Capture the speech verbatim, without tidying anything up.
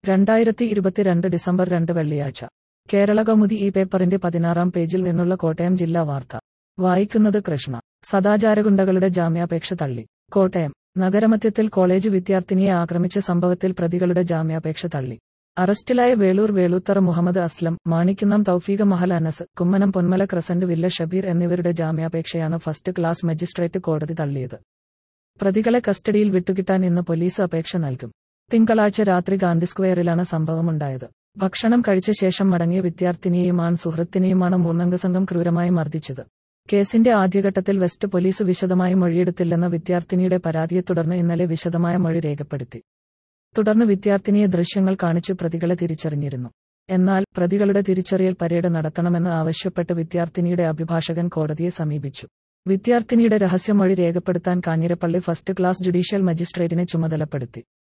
രണ്ടായിരത്തി ഇരുപത്തിരണ്ട് ഡിസംബർ രണ്ട് വെള്ളിയാഴ്ച കേരളകൗമുദി ഈ പേപ്പറിന്റെ പതിനാറാം പേജിൽ നിന്നുള്ള കോട്ടയം ജില്ലാ വാർത്ത വായിക്കുന്നത് കൃഷ്ണ. സദാചാരഗുണ്ടകളുടെ ജാമ്യാപേക്ഷ തള്ളി. കോട്ടയം നഗരമധ്യത്തിൽ കോളേജ് വിദ്യാർത്ഥിനിയെ ആക്രമിച്ച സംഭവത്തിൽ പ്രതികളുടെ ജാമ്യാപേക്ഷ തള്ളി. അറസ്റ്റിലായ വേളൂർ വേളൂത്തറ മുഹമ്മദ് അസ്ലം, മാണിക്കുന്നം തൗഫീഖ് മഹൽ അനസ്, കുമ്മനം പൊന്മല ക്രസന്റ് വില്ല ഷബീർ എന്നിവരുടെ ജാമ്യാപേക്ഷയാണ് ഫസ്റ്റ് ക്ലാസ് മജിസ്ട്രേറ്റ് കോടതി തള്ളിയത്. പ്രതികളെ കസ്റ്റഡിയിൽ വിട്ടുകിട്ടാൻ ഇന്ന് പോലീസ് അപേക്ഷ നൽകും. തിങ്കളാഴ്ച രാത്രി ഗാന്ധി സ്ക്വയറിലാണ് സംഭവമുണ്ടായത്. ഭക്ഷണം കഴിച്ച ശേഷം മടങ്ങിയ വിദ്യാർത്ഥിനിയെയും ആൺ സുഹൃത്തിനെയുമാണ് മൂന്നംഗ സംഘം ക്രൂരമായി മർദ്ദിച്ചത്. കേസിന്റെ ആദ്യഘട്ടത്തിൽ വെസ്റ്റ് പോലീസ് വിശദമായി മൊഴിയെടുത്തില്ലെന്ന വിദ്യാർത്ഥിനിയുടെ പരാതിയെ തുടർന്ന് ഇന്നലെ വിശദമായ മൊഴി രേഖപ്പെടുത്തി. തുടർന്ന് വിദ്യാർത്ഥിനിയെ ദൃശ്യങ്ങൾ കാണിച്ച് പ്രതികളെ തിരിച്ചറിഞ്ഞിരുന്നു. എന്നാൽ പ്രതികളുടെ തിരിച്ചറിയൽ പരേഡ് നടത്തണമെന്ന് ആവശ്യപ്പെട്ട് വിദ്യാർത്ഥിനിയുടെ അഭിഭാഷകൻ കോടതിയെ സമീപിച്ചു. വിദ്യാർത്ഥിനിയുടെ രഹസ്യമൊഴി രേഖപ്പെടുത്താൻ കാഞ്ഞിരപ്പള്ളി ഫസ്റ്റ് ക്ലാസ് ജുഡീഷ്യൽ മജിസ്ട്രേറ്റിനെ ചുമതലപ്പെടുത്തി.